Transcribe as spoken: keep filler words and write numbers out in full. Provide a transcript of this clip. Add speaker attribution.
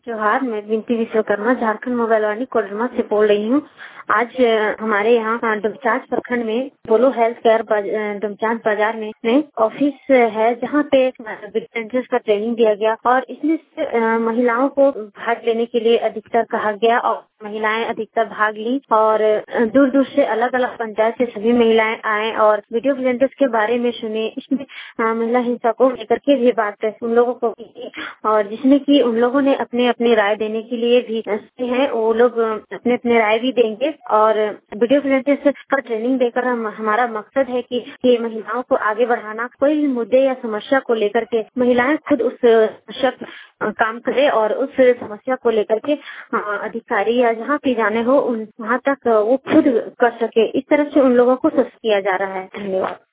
Speaker 1: जोहार, मैं बिनती विश्वकर्मा झारखंड मोबाइल वाणी कोडरमा से बोल रही हूँ। आज हमारे यहाँ डुमचांच प्रखंड में पोलो हेल्थ केयर डुमचांच बाजार में, में ऑफिस है जहाँ पे विजिटेंट्स का ट्रेनिंग दिया गया और इसमें से महिलाओं को भाग लेने के लिए अधिकतर कहा गया और महिलाएं अधिकतर भाग ली और दूर दूर से अलग अलग पंचायत से सभी महिलाएं आए और वीडियो विजिटेंट्स के बारे में सुने। इसमें महिला हिंसा को लेकर के भी बात उन लोगों को की और जिसमें कि उन लोगों ने अपने अपनी राय देने के लिए भी हैं, वो लोग अपने अपने राय भी देंगे और वीडियो विजिटेंट्स का ट्रेनिंग देकर हम हमारा मकसद है कि, कि महिलाओं को आगे बढ़ाना। कोई भी मुद्दे या समस्या को लेकर के महिलाएं खुद उस समस्या काम करे और उस समस्या को लेकर के अधिकारी या जहाँ भी जाने हो उन वहाँ तक वो खुद कर सके। इस तरह से उन लोगों को सशक्त किया जा रहा है। धन्यवाद।